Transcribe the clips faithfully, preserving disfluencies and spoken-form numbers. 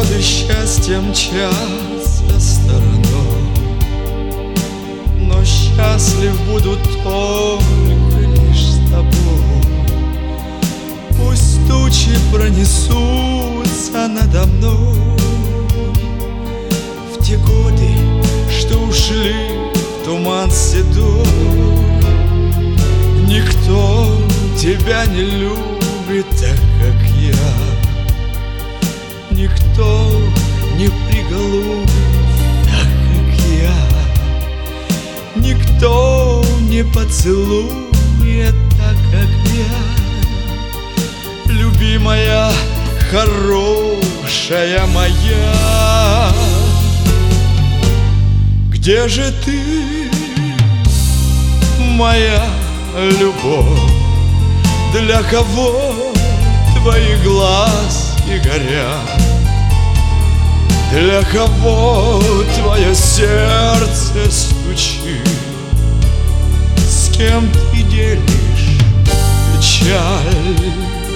годы счастья мчатся стороной, но счастлив буду только лишь с тобой. Пусть тучи пронесутся надо мной в те годы, что ушли в туман седой. Никто тебя не любит так, как я. Никто не приголубит так, как я. Никто не поцелует так, как я. Любимая, хорошая моя, где же ты, моя любовь? Для кого твои глазки горят? Для кого твое сердце стучит? С кем ты делишь печаль?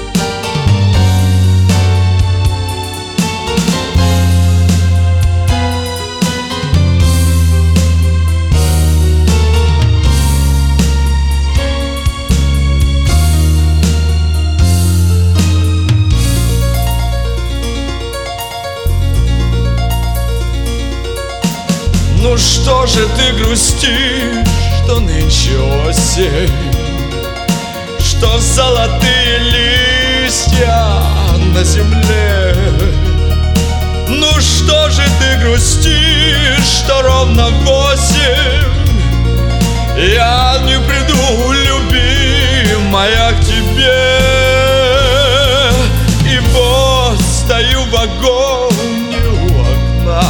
Ну что же ты грустишь, что нынче осень, что золотые листья на земле? Ну что же ты грустишь, что ровно восемь я не приду, любимая, к тебе? И вот стою в вагоне у окна,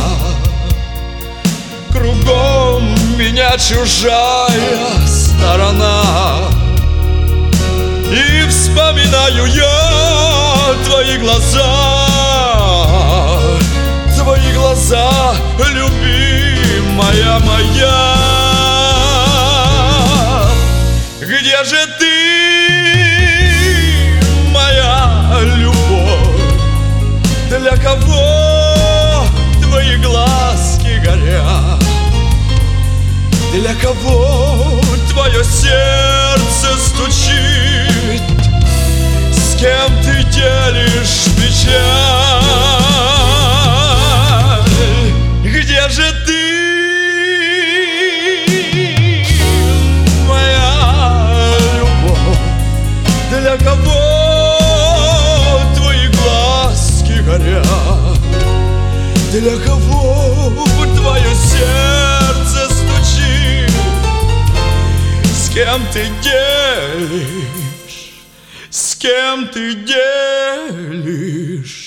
кругом меня чужая сторона, и вспоминаю я твои глаза, твои глаза, любимая моя. Где же ты, моя любовь? Для кого твои глазки горят? Для кого твое сердце стучит? С кем ты делишь печаль? Где же ты, моя любовь? Для кого твои глазки горят? Для кого твое сердце стучит? С кем ты делишь, с кем ты делишь